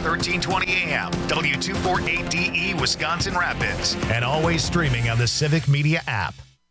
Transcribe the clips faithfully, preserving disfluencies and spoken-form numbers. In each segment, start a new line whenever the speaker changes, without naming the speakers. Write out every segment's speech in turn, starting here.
thirteen twenty A M, W two forty-eight D E, Wisconsin Rapids, and always streaming on the Civic Media app.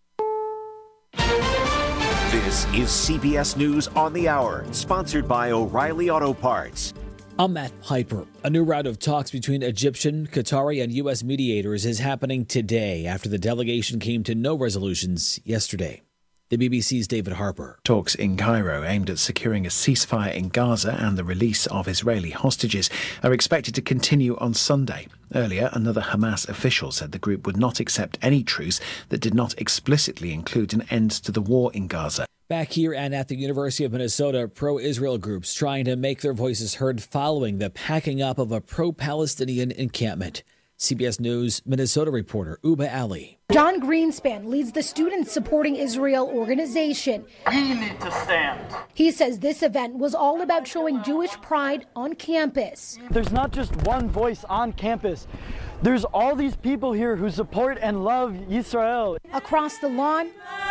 This is C B S News on the Hour, sponsored by O'Reilly Auto Parts.
I'm Matt Piper. A new round of talks between Egyptian, Qatari, and U S mediators is happening today after the delegation came to no resolutions yesterday. The B B C's David Harper.
Talks in Cairo aimed at securing a ceasefire in Gaza and the release of Israeli hostages are expected to continue on Sunday. Earlier, another Hamas official said the group would not accept any truce that did not explicitly include an end to the war in Gaza.
Back here and at the University of Minnesota, pro-Israel groups trying to make their voices heard following the packing up of a pro-Palestinian encampment. C B S News Minnesota reporter Uba Ali.
John Greenspan leads the Students Supporting Israel organization.
We need to stand.
He says this event was all about showing Jewish pride on campus.
There's not just one voice on campus. There's all these people here who support and love Israel.
Across the lawn,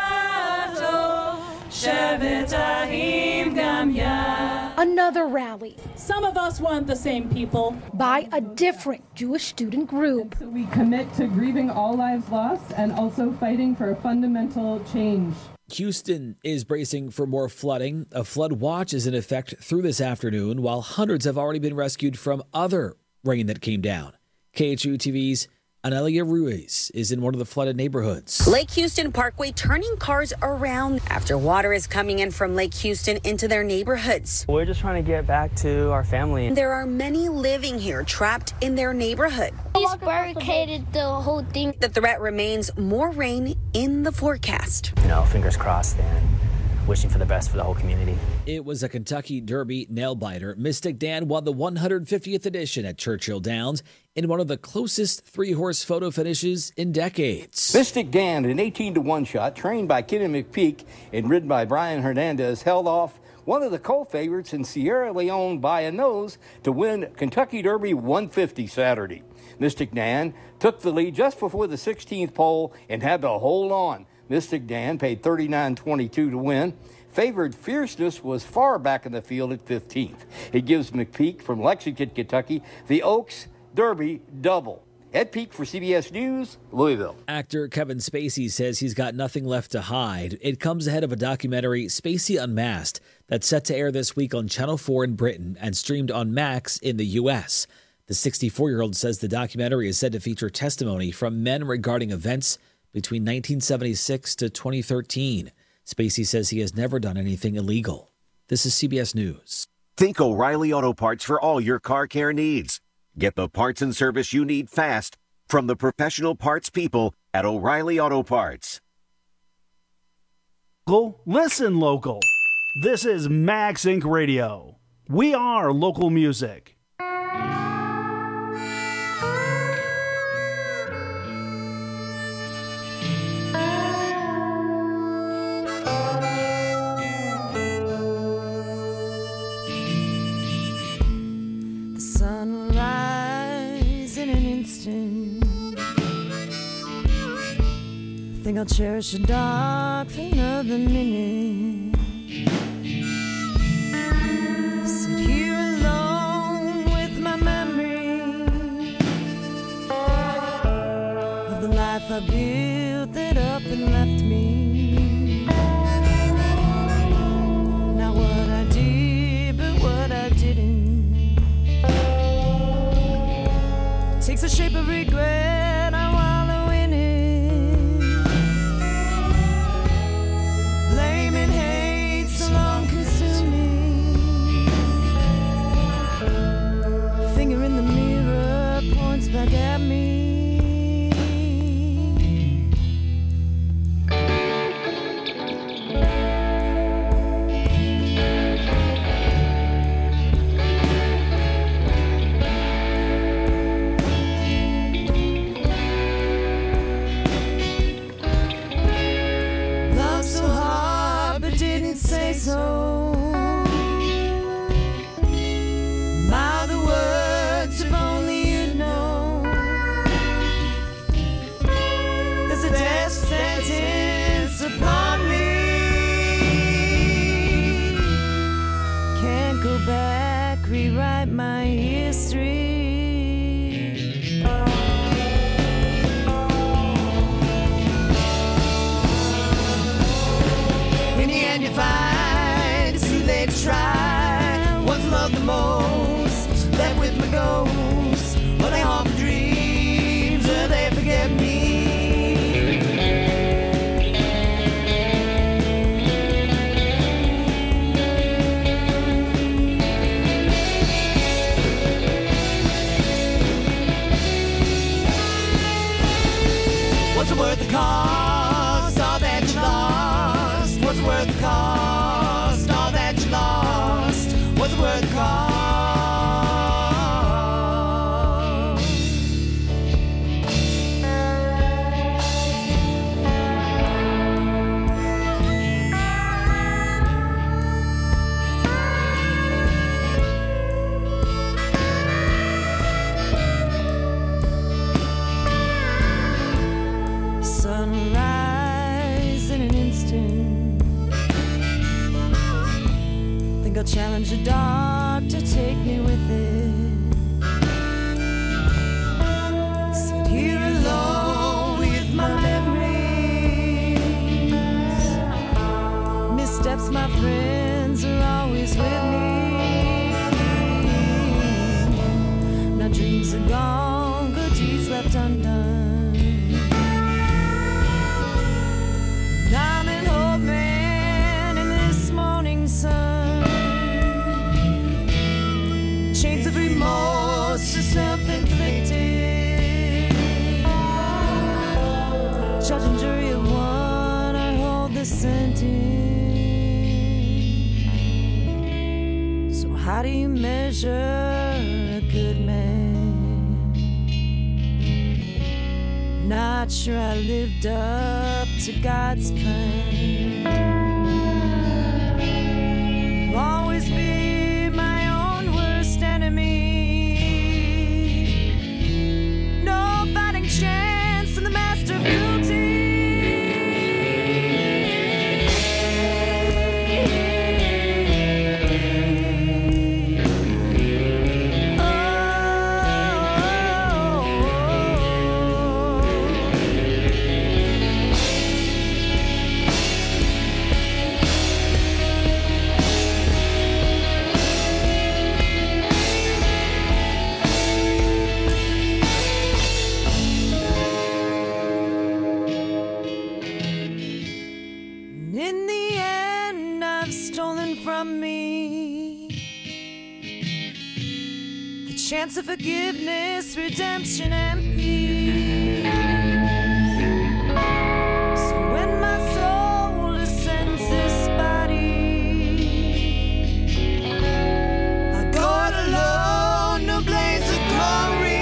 another rally.
Some of us want the same people.
By a different Jewish student group.
We commit to grieving all lives lost and also fighting for a fundamental change.
Houston is bracing for more flooding. A flood watch is in effect through this afternoon, while hundreds have already been rescued from other rain that came down. K H U T V's Anelia Ruiz is in one of the flooded neighborhoods.
Lake Houston Parkway turning cars around after water is coming in from Lake Houston into their neighborhoods.
We're just trying to get back to our family.
There are many living here trapped in their neighborhood.
He's barricaded the whole thing.
The threat remains more rain in the forecast.
You know, fingers crossed and wishing for the best for the whole community.
It was a Kentucky Derby nail-biter. Mystic Dan won the one hundred fiftieth edition at Churchill Downs in one of the closest three-horse photo finishes in decades.
Mystic Dan, an eighteen to one shot, trained by Kenny McPeak and ridden by Brian Hernandez, held off one of the co-favorites in Sierra Leone by a nose to win Kentucky Derby one fifty Saturday. Mystic Dan took the lead just before the sixteenth pole and had to hold on. Mystic Dan paid thirty-nine twenty-two to win. Favored Fierceness was far back in the field at fifteenth. It gives McPeak from Lexington, Kentucky, the Oaks Derby double. Ed Peak for C B S News, Louisville.
Actor Kevin Spacey says he's got nothing left to hide. It comes ahead of a documentary, Spacey Unmasked, that's set to air this week on Channel four in Britain and streamed on Max in the U S. The sixty-four-year-old says the documentary is said to feature testimony from men regarding events between nineteen seventy-six to twenty thirteen. Spacey says he has never done anything illegal. This is C B S News.
Think O'Reilly Auto Parts for all your car care needs. Get the parts and service you need fast from the professional parts people at O'Reilly Auto Parts.
Local, listen local. This is Max Incorporated. Radio. We are local music.
Sunrise in an instant. Think I'll cherish the dark for another minute. Sit here alone with my memory of the life I built that up and left me. Not what I did, but what I didn't. Takes the shape of regret, I wallow in it. Blame and hate so long consuming. Finger in the mirror points back at me. cost? All that you lost, what's it worth the cost? All that you lost, what's it worth the cost? Sunrise in an instant. Think I'll challenge the dark to take me with it. Sit here alone with my memories. Missteps, my friends are always with me. Now dreams are gone, good deeds left undone. I'm an old man in this morning sun. Chains of remorse are self-inflicted. Judge and jury of one, I hold the sentence. So how do you measure a good man? Not sure I lived up to God's plan. Always be my own worst enemy. No fighting chance in the master of cruelty. In the end, I've stolen from me the chance of forgiveness, redemption, and peace. So when my soul ascends this body, I go it alone, no blaze of glory.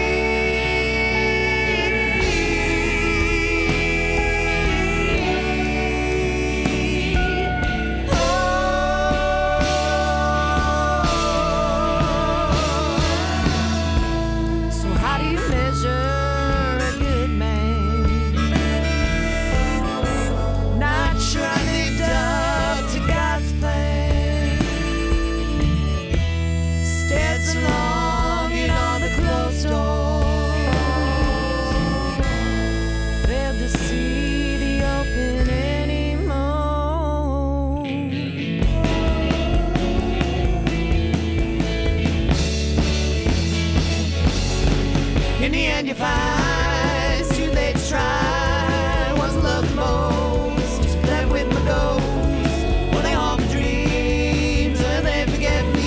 In the end you find it's too late to try. Wasn't love the most, left with my ghost. Will they haunt my dreams, will they forget me?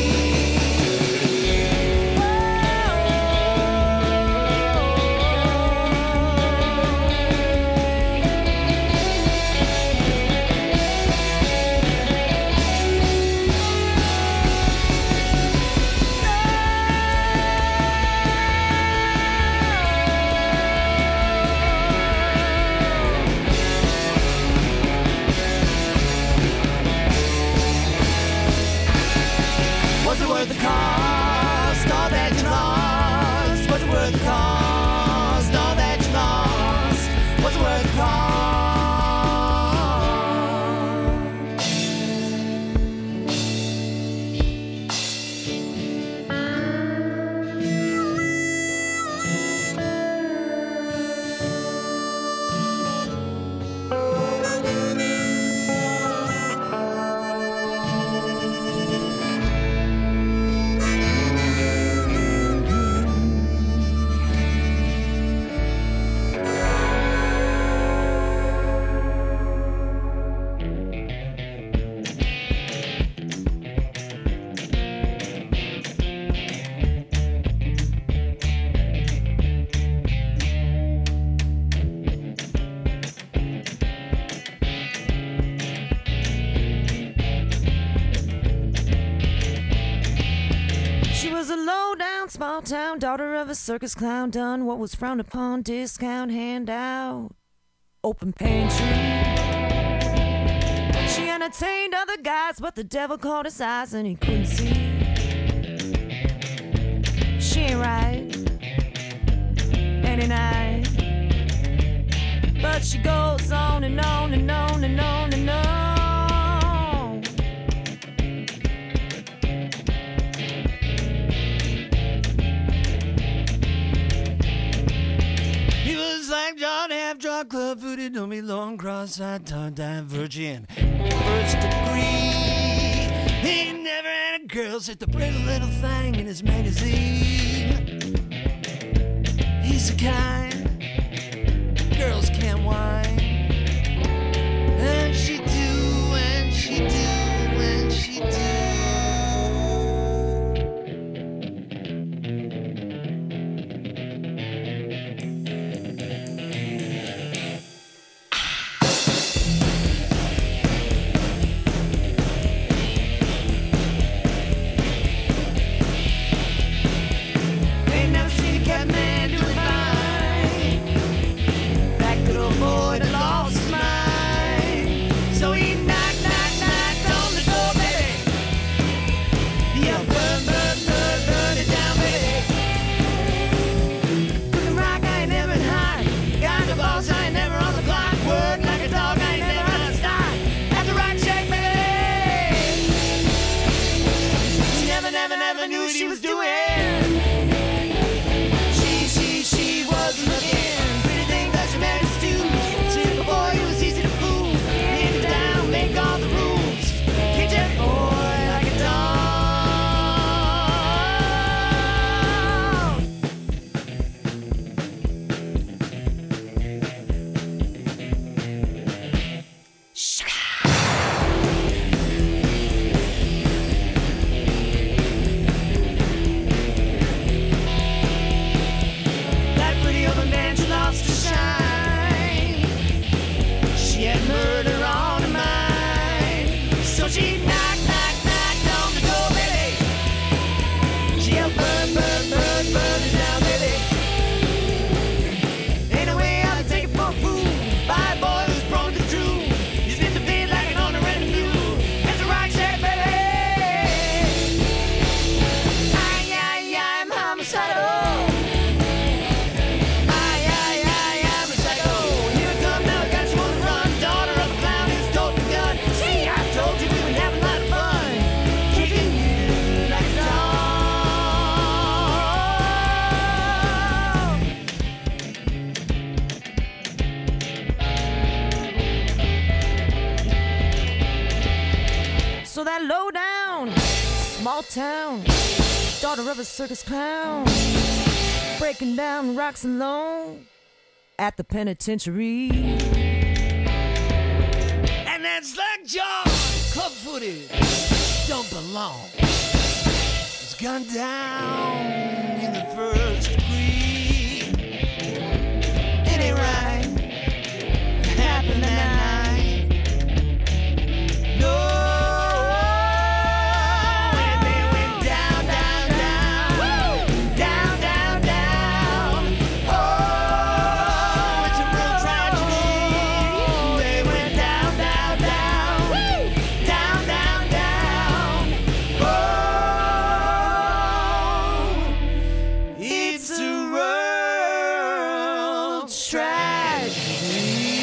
town, daughter of a circus clown, done what was frowned upon, discount handout, open pantry. She entertained other guys, but the devil caught his eyes and he couldn't see. She ain't right any night, but she goes on and on and on and on and on.
He was like John Half Drunk Club Footed, don't be long cross-eyed, tongue divergent, first degree. He never had a girl sit the pretty little thing in his magazine. He's the kind girls can't whine, and she do, and she do, and she do. Ain't never seen a cat man do it fine. That good old boy that lost his mind. So he knocked, knocked, knocked on the door, baby. Yeah, burn, burn, burn, burn it down, baby. Cooking rock, I ain't never been high. Got the boss, I ain't never on the block. Work like a dog, I ain't never on the stock. Have the right check, baby. She never, never, never knew what she was doing. She, she, she was looking. Pretty thing that she married Stu. Simple boy, he was easy to fool. Hit it down, make all the rules. Hit that boy like a That pretty old man, she lost her shine. She had murder on her mind. So she knocked, knocked, knocked on the door, baby. She yelled, burn, burn, burn, burn it down, baby. Ain't no way I'll take it for a fool. By a boy who's prone to drool. He's been to bed like an on a red mule. It's a right check, baby. Ay, ay, ay, I'm homicidal. Ay, ay, ay, I'm a psycho. Here it come now, got you on the run. Daughter of a clown who's toting a gun. See, I told you we would have a lot of fun. Kicking you like a dog.
So that low down, small town, daughter of a circus clown, breaking down rocks alone at the penitentiary.
And that's like John, club-footed, don't belong. It's gone down in the first degree. It ain't right. It happened that night. No. And they went down, down, down. Down, down, down. Oh, it's a real tragedy. They went down, down, down. Down, down, down. Oh, it's a world tragedy.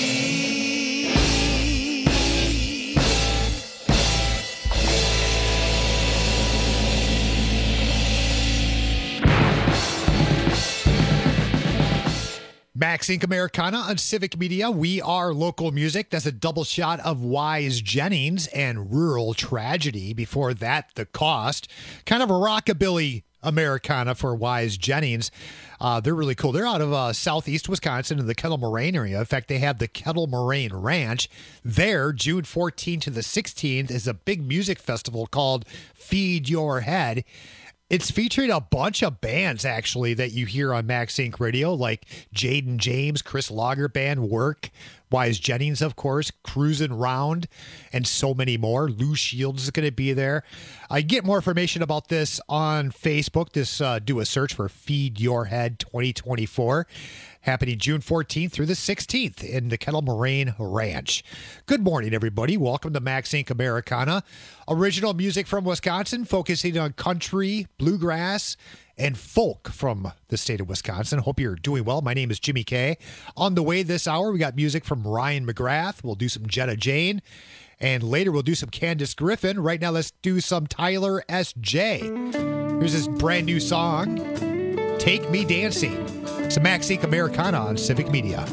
Max Inc Americana on Civic Media. We are local music. That's a double shot of Wise Jennings and Rural Tragedy. Before that, The Cost. Kind of a rockabilly Americana for Wise Jennings. Uh, they're really cool. They're out of uh, southeast Wisconsin in the Kettle Moraine area. In fact, they have the Kettle Moraine Ranch. There, June fourteenth to the sixteenth, is a big music festival called Feed Your Head. It's featuring a bunch of bands, actually, that you hear on Max Inc Radio, like Jaden James, Chris Lager Band, Work, Wise Jennings, of course, cruising round, and so many more. Lou Shields is going to be there. I get more information about this on Facebook. This uh, do a search for Feed Your Head twenty twenty-four. Happening June fourteenth through the sixteenth in the Kettle Moraine Ranch. Good morning, everybody. Welcome to Max Incorporated. Americana. Original music from Wisconsin, focusing on country, bluegrass, and folk from the state of Wisconsin. Hope you're doing well. My name is Jimmy K. On the way this hour, we got music from Ryan McGrath. We'll do some Jetta Jane. And later, we'll do some Candace Griffin. Right now, let's do some Tyler S J. Here's this brand new song, Take Me Dancing. It's a Max Incorporated. Americana on Civic Media.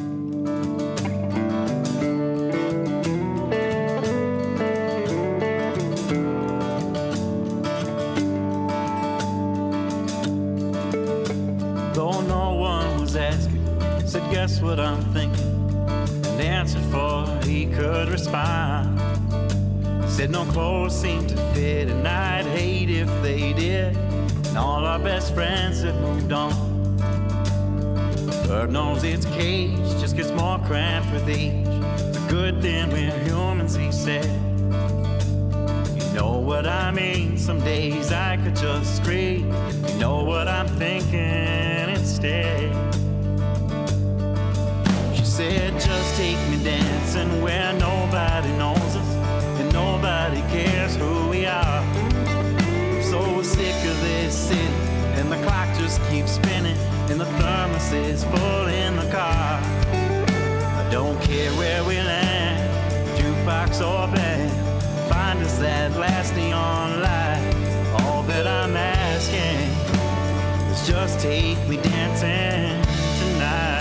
Though no one was asking, said, guess what I'm thinking? And answered for he could respond. Said no clothes seemed to fit, and I'd hate if they did. And all our best friends have moved on. Bird knows its cage just gets more cramped with age. The good thing we're humans, he said. You know what I mean? Some days I could just scream. You know what I'm thinking instead. She said, just take me dancing where nobody knows us and nobody cares who we are. I'm so sick of this city, and the clock just keeps spinning, and the thermos is full in the car. I don't care where we land, jukebox or band, find us that last neon light. All that I'm asking is just take me dancing tonight.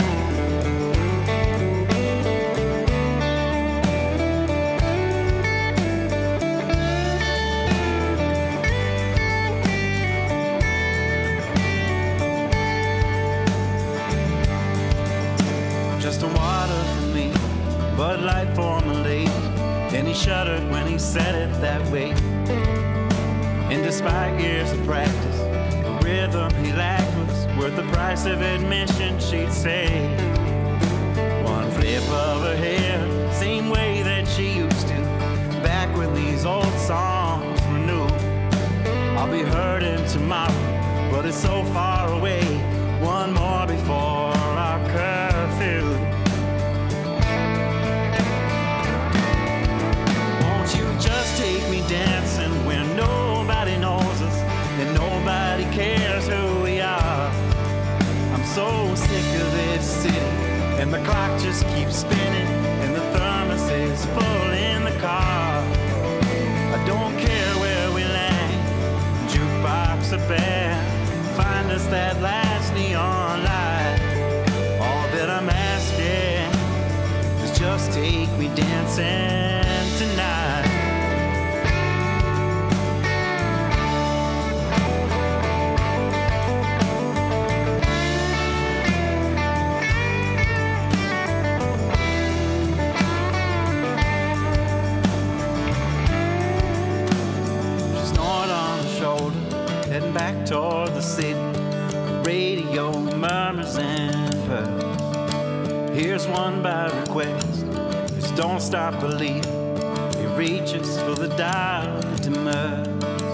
Just a water for me, Bud Light for my lady. And he shuddered when he said it that way. And despite years of practice, the rhythm he lacked was worth the price of admission, she'd say. One flip of her hair, same way that she used to, back when these old songs were new. I'll be hurting tomorrow, but it's so far away. One more before our curfew. Won't you just take me dancing where nobody knows us and nobody cares who we are? I'm so sick of this city, and the clock just keeps spinning, and the thermos is full in the car. I don't care where we land, jukebox or band, find us that last neon light. All that I'm asking is just take me dancing tonight. She's snored on the shoulder, heading back toward the city. Radio murmurs and purrs. Here's one by request. Just don't stop believing. He reaches for the dial that demurs.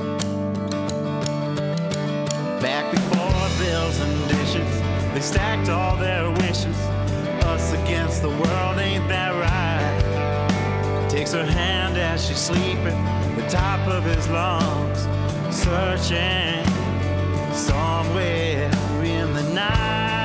Back before bills and dishes, they stacked all their wishes. Us against the world, ain't that right? Takes her hand as she's sleeping, the top of his lungs, searching somewhere in the night.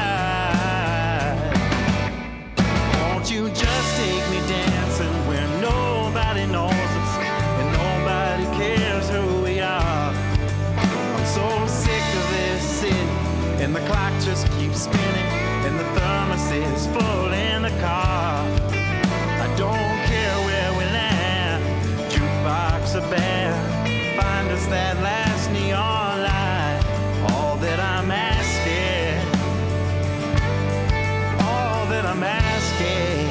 Won't you just take me dancing where nobody knows us and nobody cares who we are? I'm so sick of this city, and the clock just keeps spinning, and the thermos is full in the car. I don't care where we land, jukebox or band, find us that last neon light. All that I'm asking, all that I'm asking,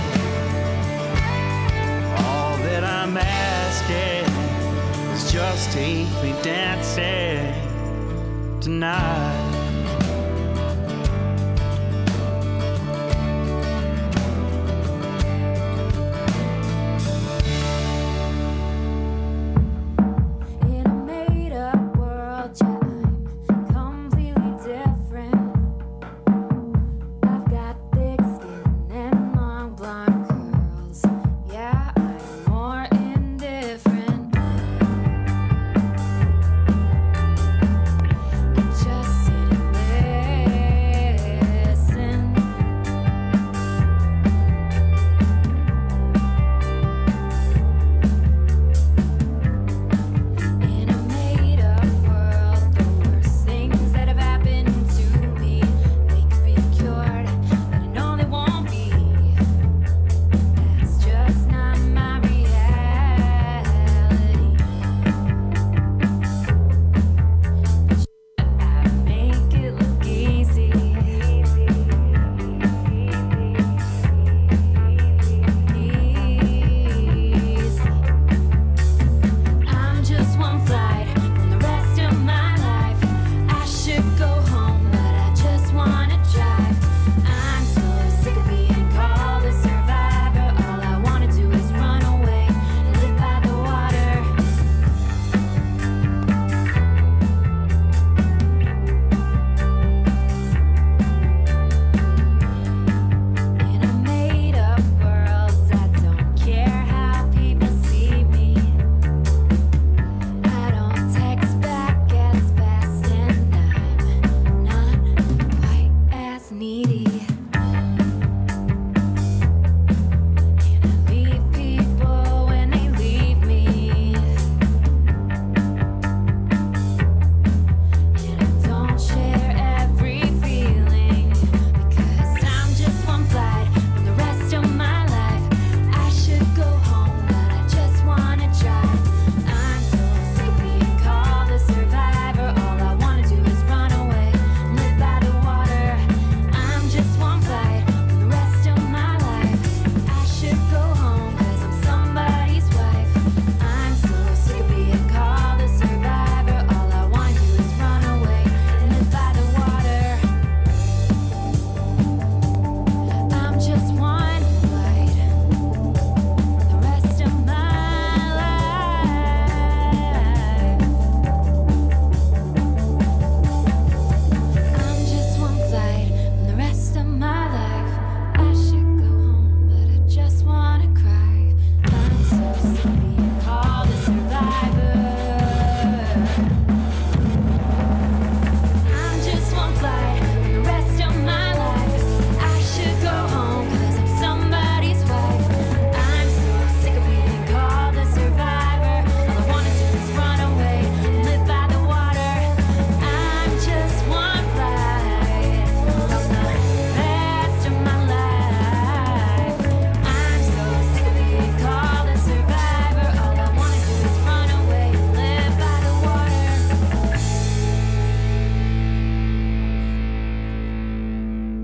all that I'm asking is just take me dancing tonight.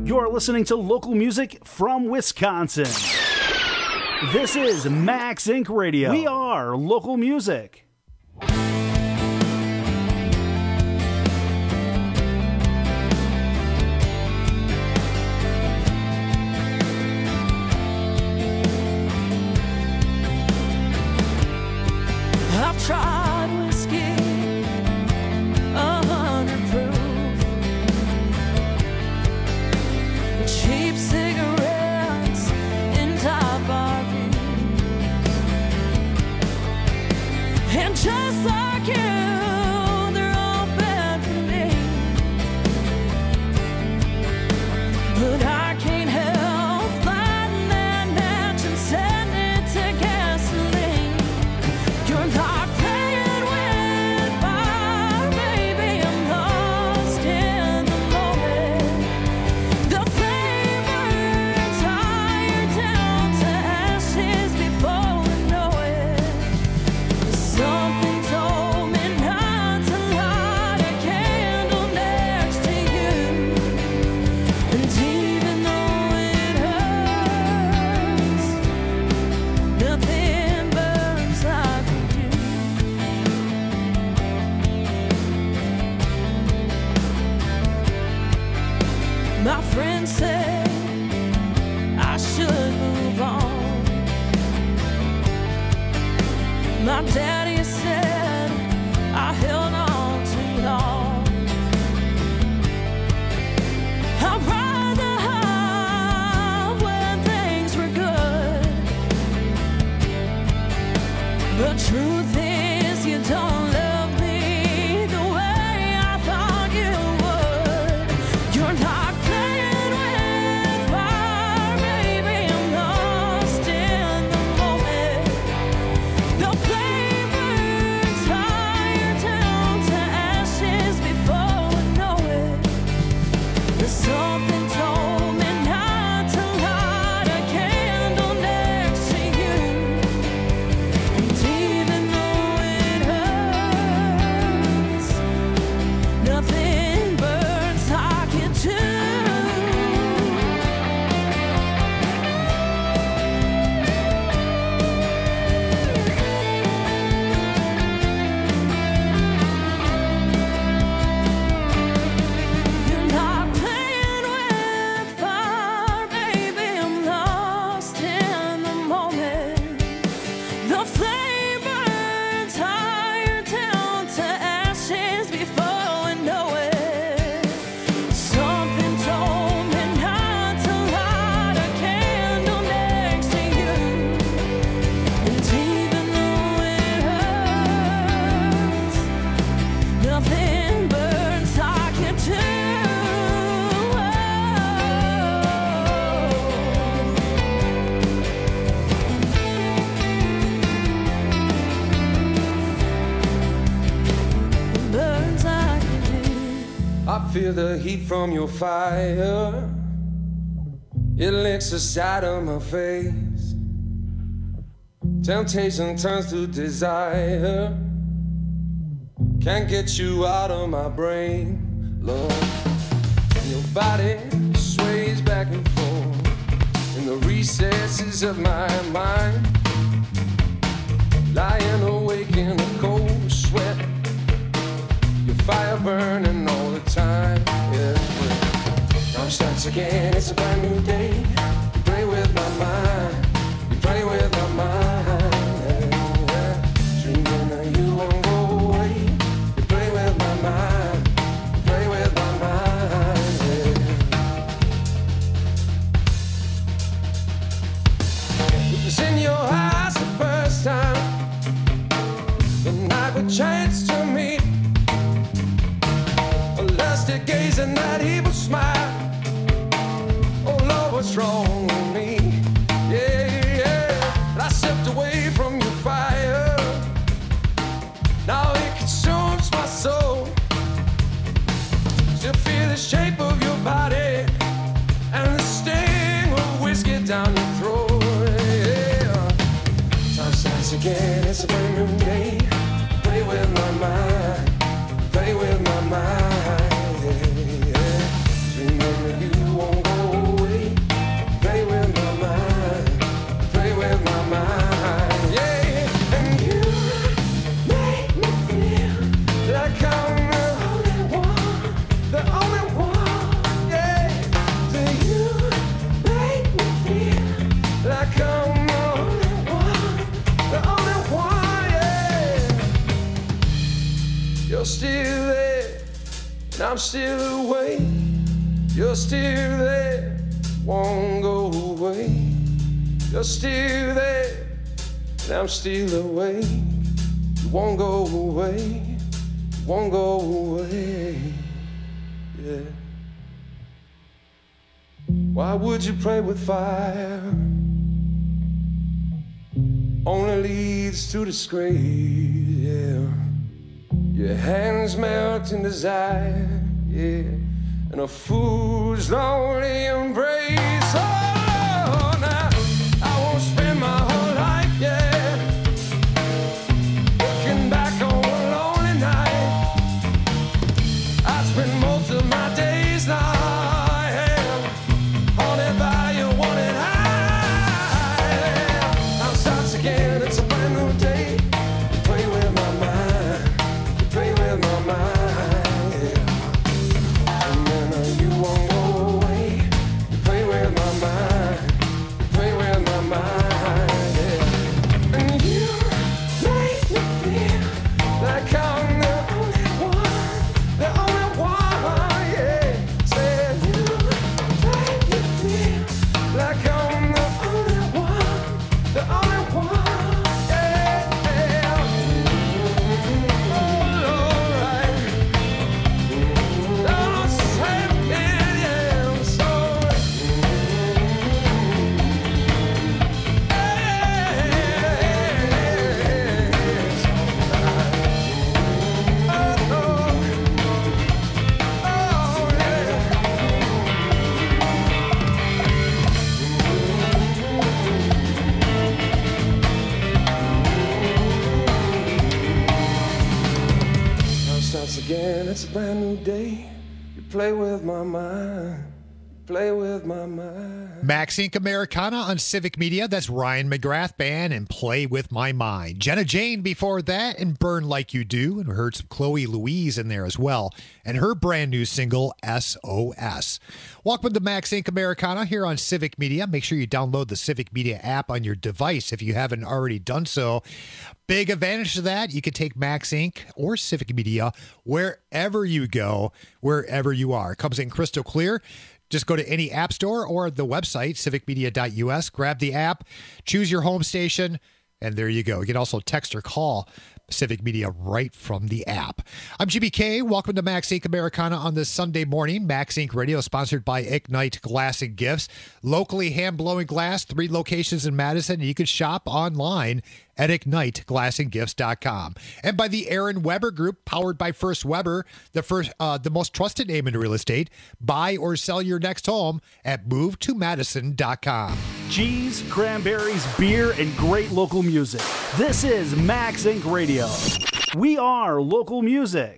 You're listening to local music from Wisconsin. This is Max Incorporated. Radio. We are local music.
I've tried whiskey, a hundred proof, cheap cigarettes in top R Vs, and just like you, they're all bad for me. But I can't help lighting that match and setting it to gasoline. You're not playing with fire, baby. I'm lost in the moment. The flavor's higher down to ashes before we know it. Something told me not to light a candle next to you. And even though it hurts, nothing burns like you. My friend said I should move on. My daddy said I held on too long. I'd rather have when things were good. But truth is, you don't love me the way I thought you would. You're not playing with fire, baby. I'm lost in the moment. The flavor's higher down to ashes before we know it. Something told me not to light a candle next to you. And even though it hurts, nothing burns like it do. You're not playing with fire, baby. I'm lost in the moment. The flame burns higher down to ashes before we know it. Something told me not to light a candle next to you. And even though it hurts, nothing burns like it do. Burns like it do.
I feel the heat from your fire. It licks the side of my face. Temptation turns to desire. Can't get you out of my brain, Lord. And your body sways back and forth in the recesses of my mind. Lying awake in a cold sweat. Your fire burning all the time. Yeah, now it starts again. It's a brand new day. You play with my mind. You play with my mind. Yeah, yeah. Dreaming that you won't go away. You play with my mind. You play with my mind. Yeah. It was in your eyes the first time. The night we chanced to meet. A lusty gaze and that evil smile. Oh Lord, what's wrong with me? Yeah. I'm still awake. You're still there, won't go away. You're still there, and I'm still awake. You won't go away, you won't go away. Yeah. Why would you play with fire? Only leads to disgrace, yeah. Your hands melt in desire, yeah. And a fool's lonely embrace. Oh, now I won't spend my whole life, yeah, looking back on a lonely night. I spend most of my days now, yeah, haunted by your wanted high. Now starts again, it's a brand new day. You play with my mind, you play with my mind. Again, it's a brand new day. You play with my mind. You play with my mind.
Max Incorporated. Americana on Civic Media. That's Ryan McGrath Band and Play With My Mind. Jenna Jane before that and Burn Like You Do. And we heard some Chloe Louise in there as well. And her brand new single, S O S. Welcome to Max Incorporated. Americana here on Civic Media. Make sure you download the Civic Media app on your device if you haven't already done so. Big advantage to that, you can take Max Incorporated or Civic Media wherever you go, wherever you are. It comes in crystal clear. Just go to any app store or the website, civic media dot U S, grab the app, choose your home station, and there you go. You can also text or call Civic Media right from the app. I'm G B K. Welcome to Max Incorporated. Americana on this Sunday morning. Max Incorporated Radio sponsored by Ignite Glass and Gifts. Locally hand-blowing glass, three locations in Madison, and you can shop online at ignite glass and gifts dot com. And by the Aaron Weber Group, powered by First Weber, the first, uh, the most trusted name in real estate. Buy or sell your next home at move to madison dot com.
Cheese, cranberries, beer, and great local music. This is Max Incorporated Radio. We are local music.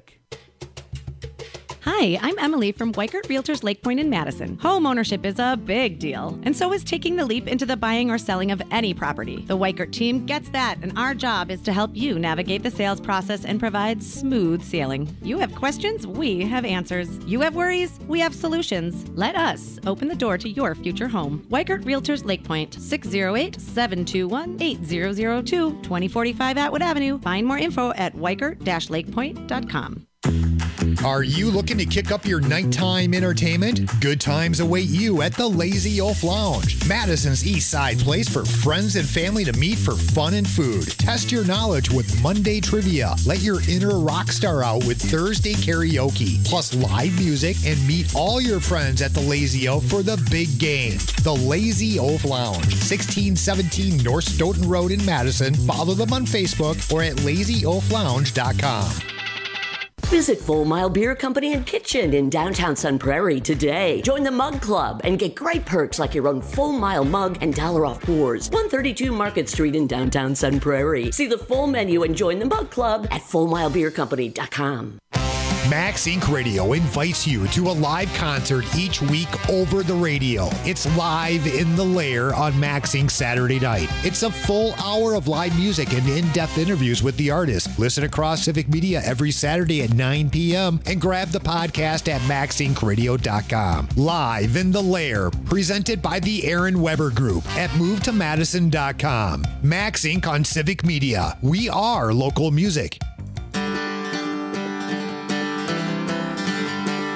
Hi, I'm Emily from Weikert Realtors Lake Point in Madison. Home ownership is a big deal, and so is taking the leap into the buying or selling of any property. The Weikert team gets that, and our job is to help you navigate the sales process and provide smooth sailing. You have questions, we have answers. You have worries, we have solutions. Let us open the door to your future home. Weikert Realtors Lake Point, six oh eight, seven two one, eight zero zero two, twenty forty-five Atwood Avenue. Find more info at weikert dash lake point dot com.
Are you looking to kick up your nighttime entertainment? Good times await you at the Lazy Oaf Lounge, Madison's East Side place for friends and family to meet for fun and food. Test your knowledge with Monday trivia. Let your inner rock star out with Thursday karaoke, plus live music, and meet all your friends at the Lazy Oaf for the big game. The Lazy Oaf Lounge, sixteen seventeen North Stoughton Road in Madison. Follow them on Facebook or at lazy oaf lounge dot com.
Visit Full Mile Beer Company and Kitchen in downtown Sun Prairie today. Join the Mug Club and get great perks like your own Full Mile mug and dollar off pours. one thirty-two Market Street in downtown Sun Prairie. See the full menu and join the Mug Club at full mile beer company dot com.
Max Incorporated. Radio invites you to a live concert each week over the radio. It's Live in the Lair on Max Incorporated. Saturday night. It's a full hour of live music and in-depth interviews with the artist. Listen across Civic Media every Saturday at nine p.m. and grab the podcast at max inc radio dot com. Live in the Lair, presented by the Aaron Weber Group at move to madison dot com. Max Incorporated on Civic Media. We are local music.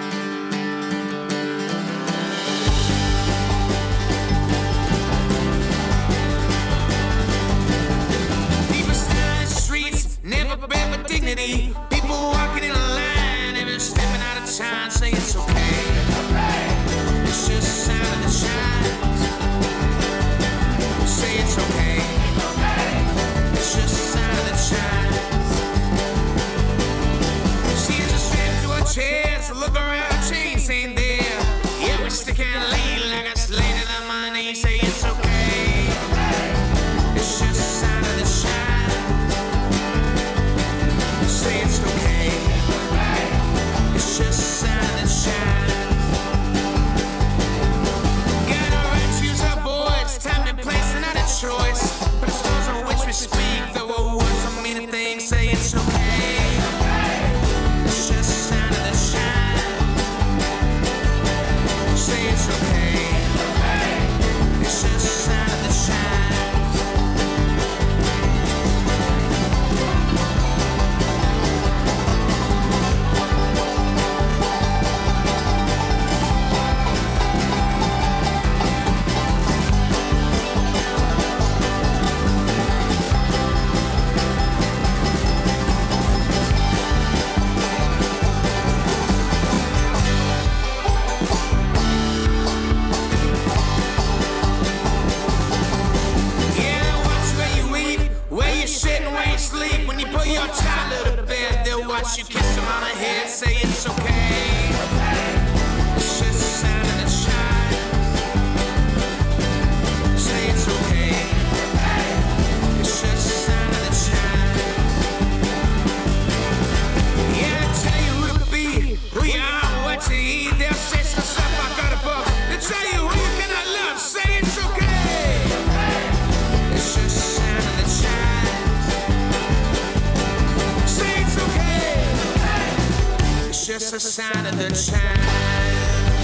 just a sign of the times.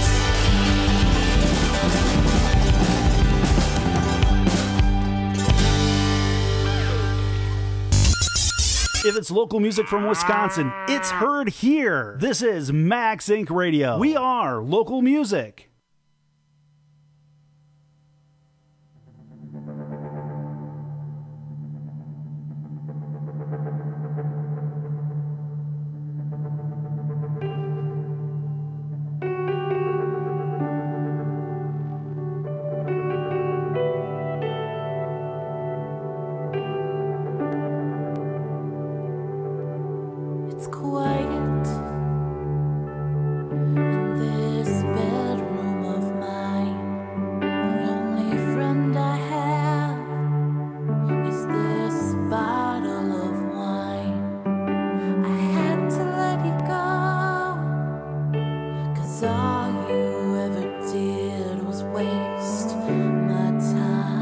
If it's local music from Wisconsin, it's heard here. This is Max Inc Radio. We are local music.
It's quiet in this bedroom of mine. The only friend I have is this bottle of wine. I had to let you go, 'cause all you ever did was waste my time.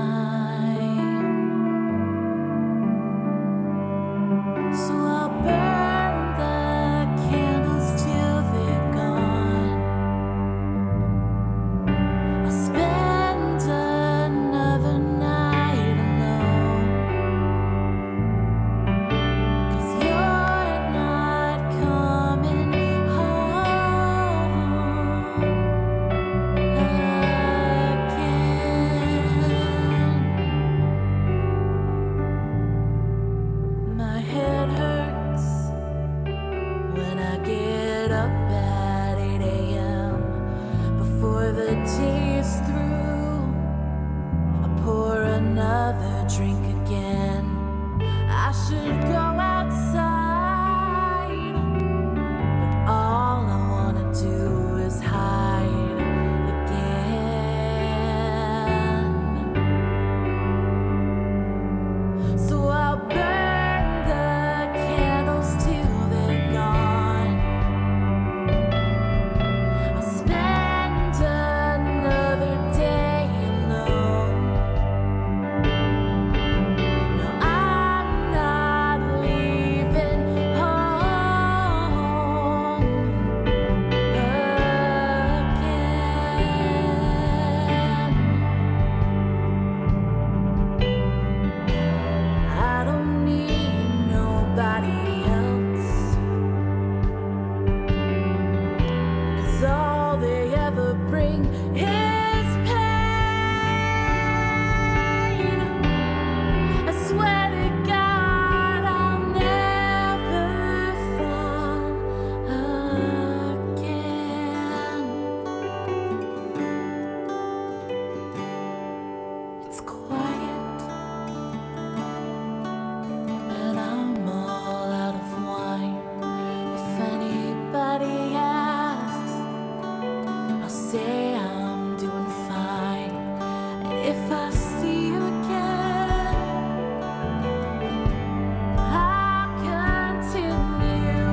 So I'll burn the candles till they're gone. I'll spend another night alone, 'cause you're not coming home again. My head hurts when I get up at eight a.m. Before the tea is through, I pour another drink again. I should go outside, but all I wanna do is hide again. So I'll burn the candles till they're gone. I'll spend another day alone. No, I'm not leaving home again. I don't need nobody else, 'cause all they ever bring is pain. I swear to God I'll never fall again. It's quiet and I'm all out of wine. If anybody asks, I'll say I'm doing fine. And if I see you again, I'll continue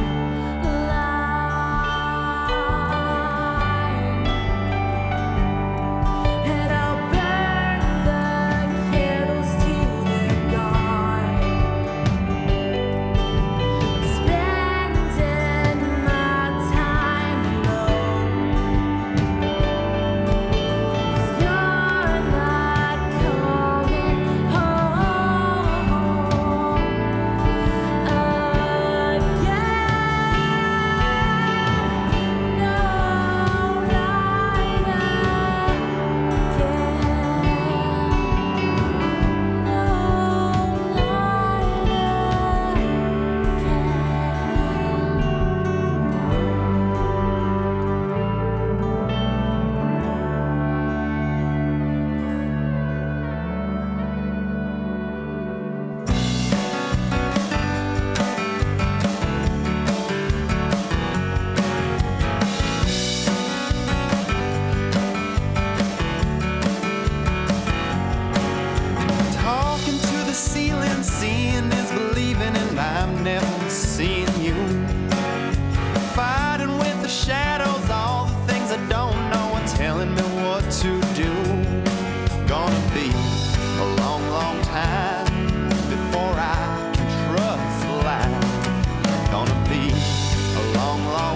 lying. And I'll burn the candles till they're gone. Spending my time alone, 'cause you're not coming home again. No,
Talking to the ceiling, seeing is believing, and I'm never seeing you. Fighting with the shadows, all the things I don't know, and telling me what to do. Gonna be a long, long time before I can trust life. Gonna be a long, long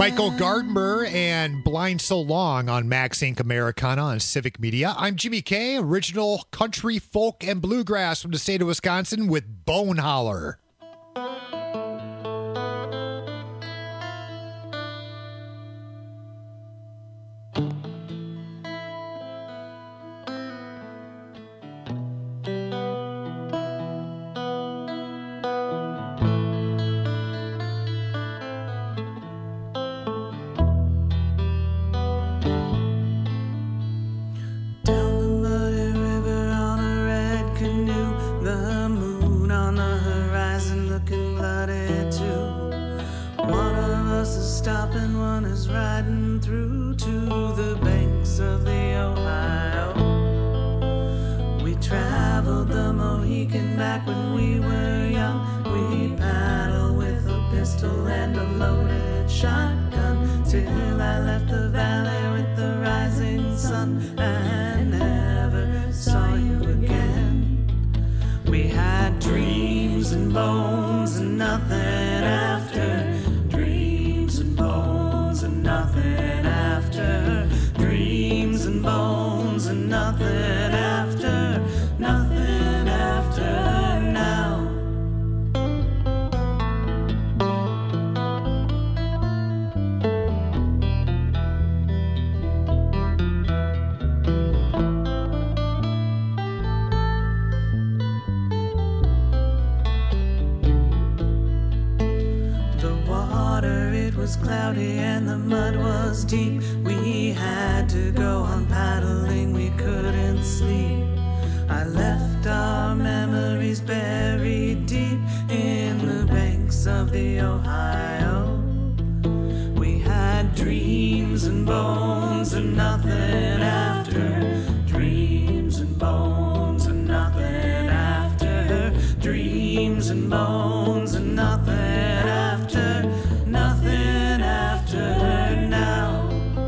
Michael Gardner and Blind So Long on Max Incorporated. Americana on Civic Media. I'm Jimmy K, original country, folk, and bluegrass from the state of Wisconsin with Bone Holler.
Stopping, one is riding through to the banks of the Ohio. We traveled the Mohican back when we were young. We paddled with a pistol and a loaded shotgun till I left the valley with the rising sun and never saw you again. We had dreams and bones and nothing after. Bones and nothing after. Dreams and bones and nothing after. Nothing after now. Was cloudy and the mud was deep. We had to go on paddling, we couldn't sleep. I left our memories buried deep in the banks of the Ohio. We had dreams and bones and nothing after. Dreams and bones and nothing after. Dreams and bones and nothing after. Nothing after now.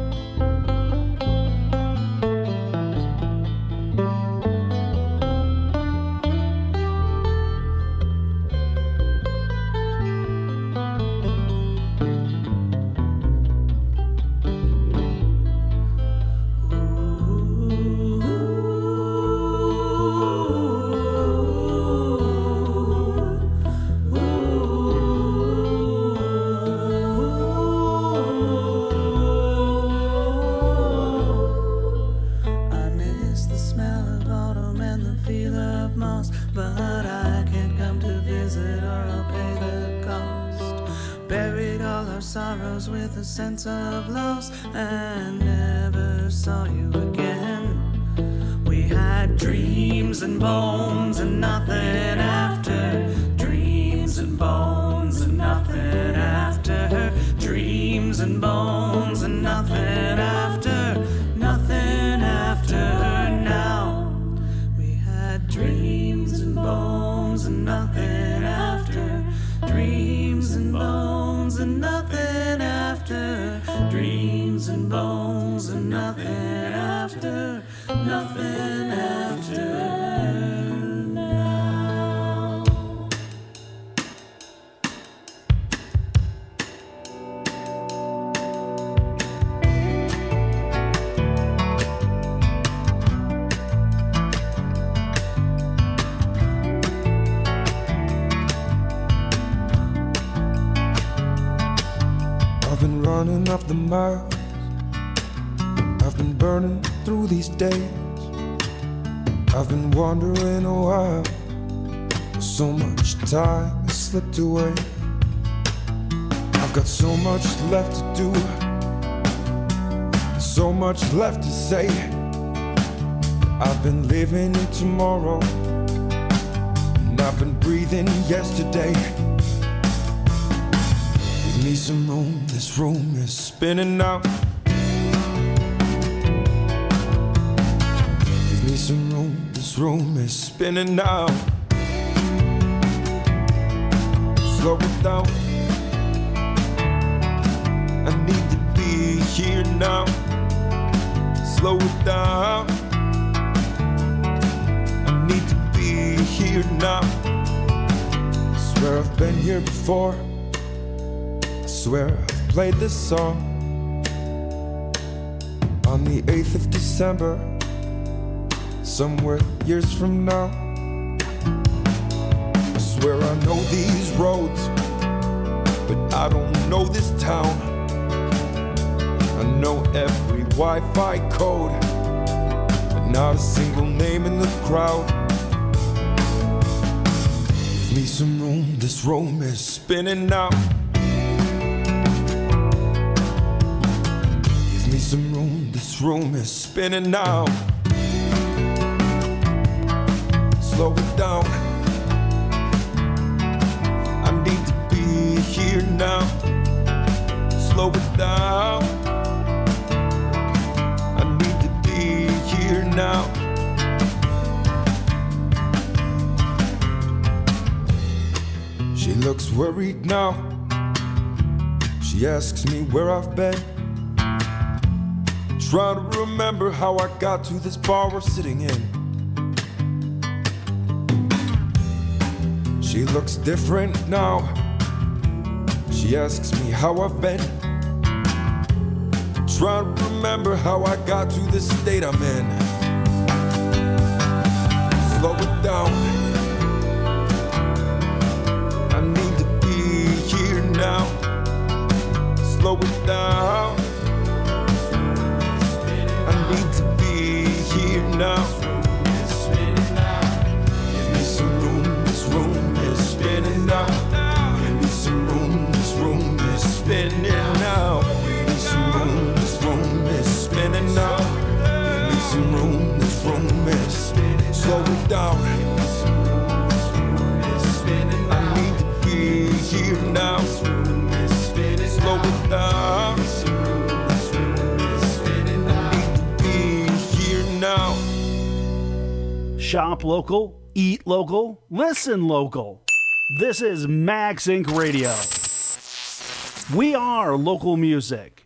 Sorrows with a sense of loss and never saw you again. We had dreams and bones and nothing after. Dreams and bones and nothing after. Dreams and bones and nothing after. Nothing after now. We had dreams and bones and nothing after. Dreams and bones and nothing after. Dreams and bones and nothing after. Nothing after now.
I've been running up the miles, I've been burning through these days. I've been wondering a while, so much time has slipped away. I've got so much left to do, so much left to say. I've been living in tomorrow, and I've been breathing yesterday. Give me some room, this room is spinning out. Give me some room, this room is spinning out. Slow it down, I need to be here now. Slow it down, I need to be here now. I swear I've been here before, I swear I've played this song on the eighth of December, somewhere years from now. I swear I know these roads, but I don't know this town. I know every Wi-Fi code, but not a single name in the crowd. Give me some room, this room is spinning now. Give me some room, this room is spinning now. Slow it down, I need to be here now. Slow it down, I need to be here now. She looks worried now. She asks me where I've been. Trying to remember how I got to this bar we're sitting in. She looks different now. She asks me how I've been. Trying to remember how I got to this state I'm in. Slow it down, I need to be here now. Slow it down, I need to be here now. Give me some room, this room is spinning now. Give me some room, this room is spinning now. Give me some room, this room is spinning now. Give me some room, this room is spinning. Slow it down, I need to be here now. Slow it down, now.
Shop local, eat local, listen local. This is Max Incorporated. Radio. We are local music.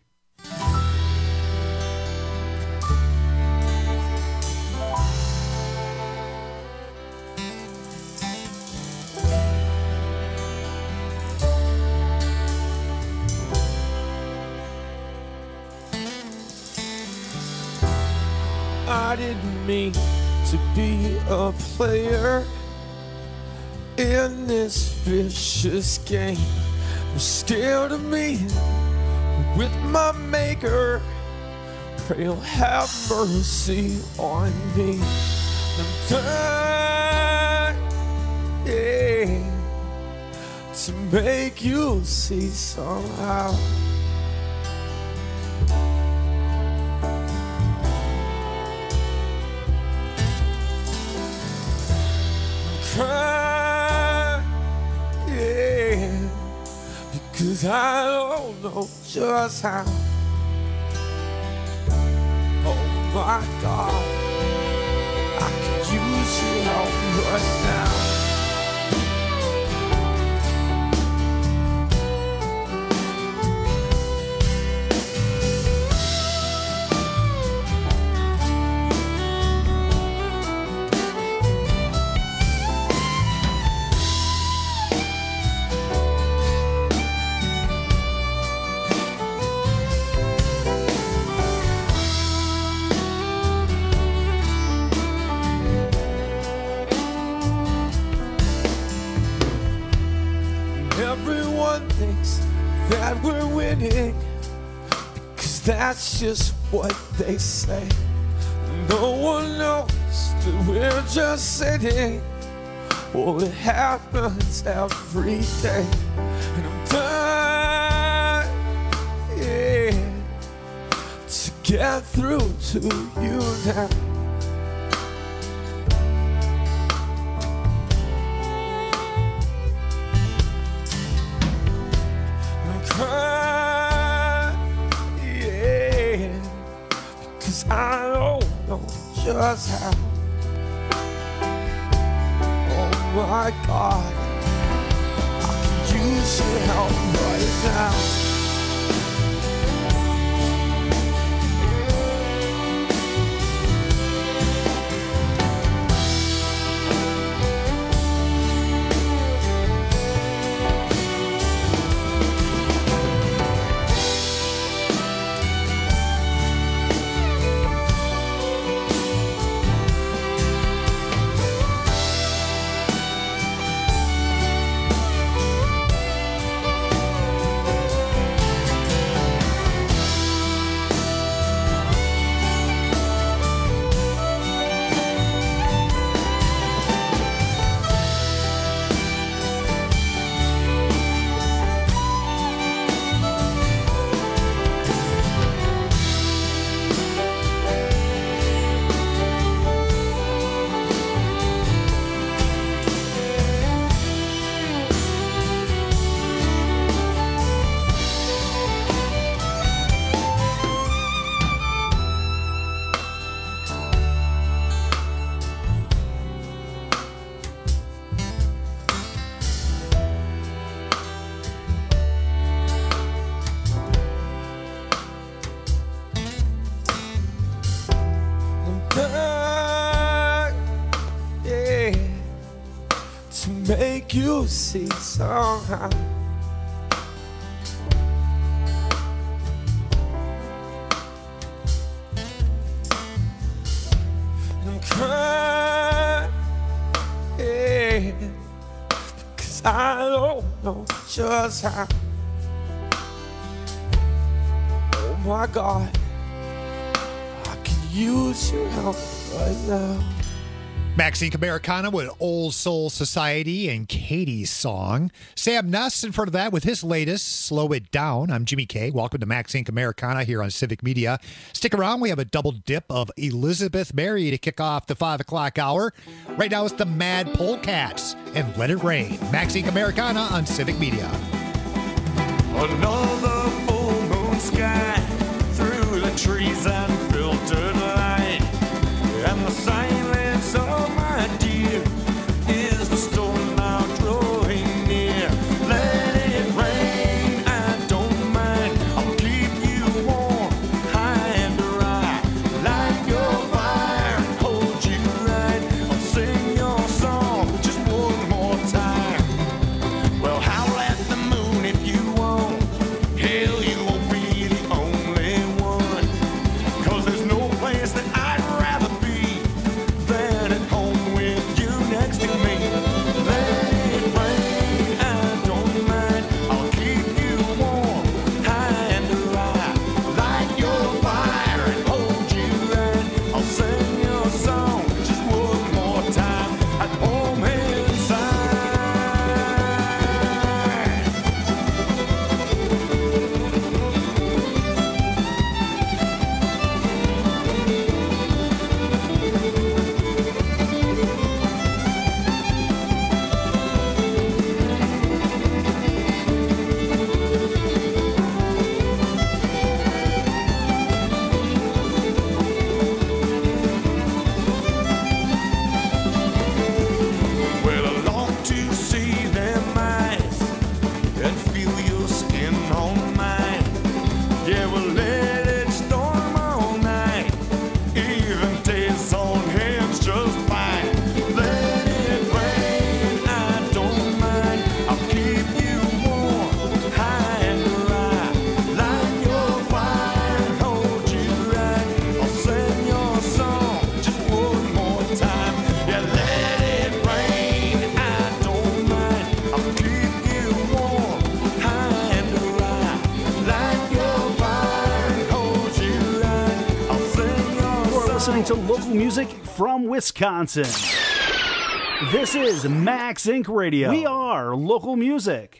I didn't mean to be a player in this vicious game. I'm scared of me with my maker. Pray he'll have mercy on me. I'm trying to make you see somehow. Crying, because I don't know just how. Oh my God, I could use your help right now. Everyone thinks that we're winning, because that's just what they say. No one knows that we're just sitting. Well, it happens every day. And I'm dying to get through to you now. I don't know just how. Oh my God, I can use your help right now. make you see somehow. And cry, yeah, because I don't know just how. Oh my God, I can use your help right now.
Maxine Americana with Old Soul Society and Katie's song. Sam Nuss in front of that with his latest, Slow It Down. I'm Jimmy K. Welcome to Maxine Americana here on Civic Media. Stick around. We have a double dip of Elizabeth Mary to kick off the five o'clock hour. Right now it's the Mad Polecats and Let It Rain. Maxine Americana on Civic Media.
Another full moon sky through the trees and filtered light, and the silence of my dear is the storm now drawing near. Let it rain, I don't mind. I'll keep you warm, high and dry. Light your fire, hold you right. I'll sing your song just one more time. Well, howl at the moon if you want. Hell, you won't be the only one. 'Cause there's no place that I'd rather be than at home with you next to me. Let it rain, I don't mind. I'll keep you warm, high and dry. Light your fire and hold you right. I'll sing your song just one more time. At home inside. Well, I long to see them eyes and feel your skin on mine. Yeah, we'll let it storm all night. Even days on hands just fine. Let it rain, I don't mind. I'll keep you warm, high and dry. Light your fire and hold you right. I'll sing your song just one more time. Yeah, let it rain, I don't mind. I'll keep you warm, high and dry. Light your fire and hold you right. I'll sing your
You're
song.
listening to local music from Wisconsin. This is Max Inc Radio. We are local music.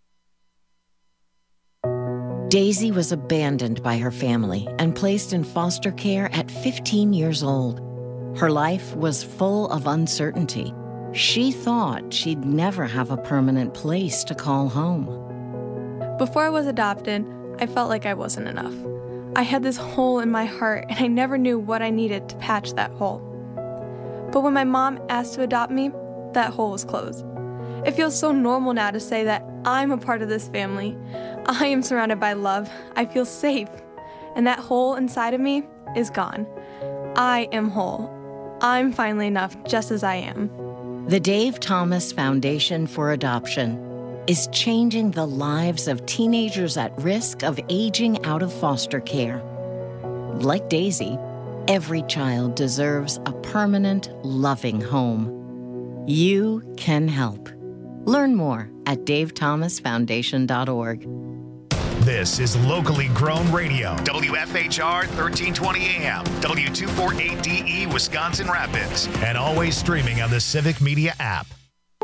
Daisy was abandoned by her family and placed in foster care at fifteen years old. Her life was full of uncertainty. She thought she'd never have a permanent place to call home.
Before I was adopted, I felt like I wasn't enough. I had this hole in my heart, and I never knew what I needed to patch that hole. But when my mom asked to adopt me, that hole was closed. It feels so normal now to say that I'm a part of this family. I am surrounded by love. I feel safe. And that hole inside of me is gone. I am whole. I'm finally enough just as I am.
The Dave Thomas Foundation for Adoption is changing the lives of teenagers at risk of aging out of foster care. Like Daisy, every child deserves a permanent, loving home. You can help. Learn more at dave thomas foundation dot org.
This is locally grown radio. W F H R thirteen twenty A M, W two forty-eight D E, Wisconsin Rapids, and always streaming on the Civic Media app.